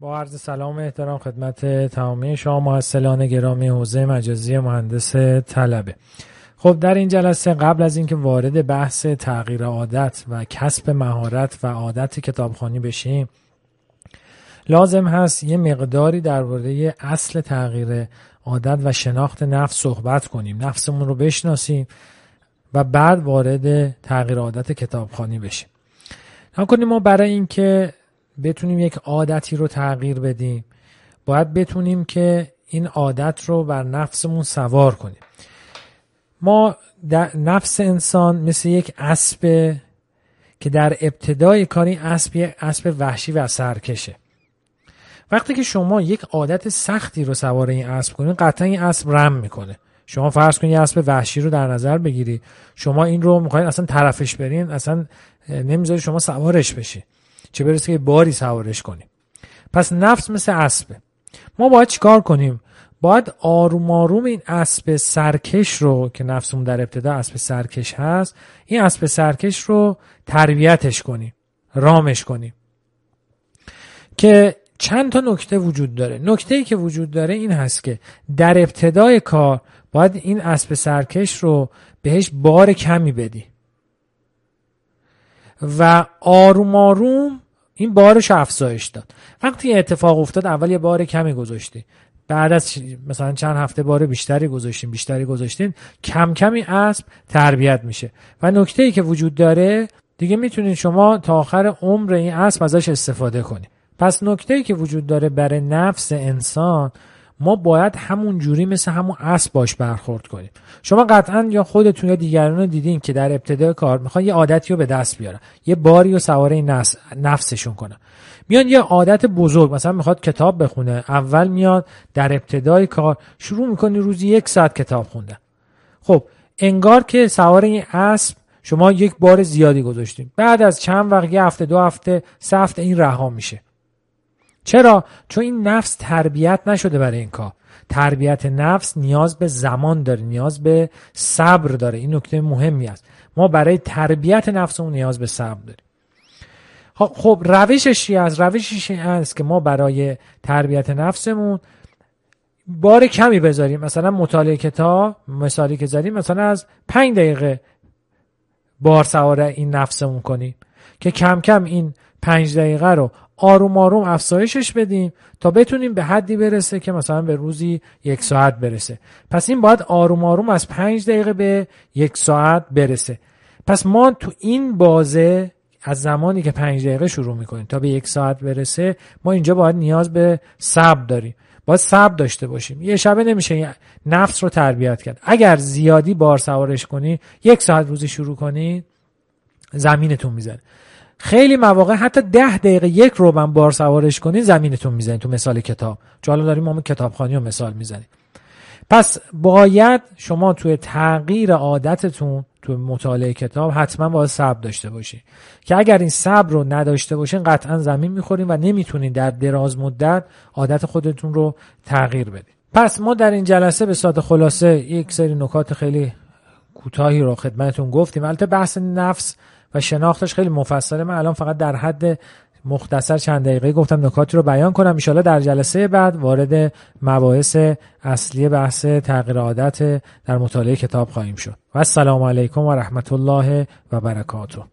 با عرض سلام و احترام خدمت تمامی شما محصلان گرامی حوزه مجازی مهندس طلبه. خب در این جلسه قبل از اینکه وارد بحث تغییر عادت و کسب مهارت و عادت کتابخوانی بشیم، لازم هست یه مقداری درباره اصل تغییر عادت و شناخت نفس صحبت کنیم، نفسمون رو بشناسیم و بعد وارد تغییر عادت کتابخوانی بشیم. نکنیم ما برای اینکه بتونیم یک عادتی رو تغییر بدیم باید بتونیم که این عادت رو بر نفسمون سوار کنیم. ما در نفس انسان مثل یک اسب که در ابتدای کاری اسب وحشی و سرکشه. وقتی که شما یک عادت سختی رو سوار این اسب کنید قطعا این اسب رم میکنه. شما فرض کنید یه اسب وحشی رو در نظر بگیرید، شما این رو میخواین اصلا طرفش برین، اصلا نمیذاره شما سوارش بشی، چه برسه که باری سوارش کنیم. پس نفس مثل اسبه. ما باید چیکار کنیم؟ باید آروم آروم این اسب سرکش رو که نفسمون در ابتدا اسب سرکش هست، این اسب سرکش رو تربیتش کنیم، رامش کنیم. که چند تا نکته وجود داره. نکته‌ای که وجود داره این هست که در ابتدای کار باید این اسب سرکش رو بهش بار کمی بدی و آروم آروم این بارش افزایش داد. وقتی اتفاق افتاد اول یه بار کمی گذاشتی، بعد از مثلا چند هفته بار بیشتری گذاشتین، کم کمی اسب تربیت میشه. و نکته‌ای که وجود داره دیگه میتونید شما تا آخر عمر این اسب ازش استفاده کنید. پس نکته‌ای که وجود داره برای نفس انسان، ما باید همون جوری مثل همون اسب باش برخورد کنیم. شما قطعا یا خودتون یا دیگران رو دیدین که در ابتدای کار میخوان یه عادتی رو به دست بیارن، یه باری رو سوار این نفسشون کنن. میان یه عادت بزرگ، مثلا میخواد کتاب بخونه، اول میاد در ابتدای کار شروع میکنی روزی 1 ساعت کتاب خوندن. خب انگار که سوار این اسب شما یک بار زیادی گذاشتین، بعد از چند وقت، یه هفته، 2 هفته، 3 هفته این رها میشه. چرا؟ چون این نفس تربیت نشده برای این کار. تربیت نفس نیاز به زمان داره، نیاز به صبر داره. این نکته مهمی است. ما برای تربیت نفسمون نیاز به صبر داریم. خب روشش چی است؟ روشش این است که ما برای تربیت نفسمون بار کمی بذاریم. مثلا مطالعه کتاب، مثالی که زدیم، مثلا از 5 دقیقه بار سوار این نفسمون کنیم که کم کم این 5 دقیقه رو آروم آروم افزایشش بدیم تا بتونیم به حدی برسه که مثلا به روزی 1 ساعت برسه. پس این باید آروم آروم از 5 دقیقه به 1 ساعت برسه. پس ما تو این بازه از زمانی که 5 دقیقه شروع میکنیم تا به 1 ساعت برسه، ما اینجا باید نیاز به صبر داریم. باید صبر داشته باشیم. یه شبه نمیشه نفس رو تربیت کرد. اگر زیادی بار سوارش کنی، 1 ساعت روزی شروع کنی، زمینتون میزنه. خیلی مواقع حتی 10 دقیقه 1 رو من بار سوارش کنین، زمینتون میزنین. تو مثال کتاب، چون الان داریم ما کتابخوانی رو مثال میزنیم. پس باید شما توی تغییر عادتتون تو مطالعه کتاب حتما باید صبر داشته باشین، که اگر این صبر رو نداشته باشین قطعا زمین میخورین و نمیتونین در دراز مدت عادت خودتون رو تغییر بدین. پس ما در این جلسه به صورت خلاصه یک سری نکات خیلی کوتاهی رو خدمتتون گفتیم. البته بحث نفس و شناختش خیلی مفصله. من الان فقط در حد مختصر چند دقیقه گفتم نکاتی رو بیان کنم. ان شاءالله در جلسه بعد وارد مباحث اصلی بحث تغییر عادت در مطالعه کتاب خواهیم شد. و السلام علیکم و رحمت الله و برکاته.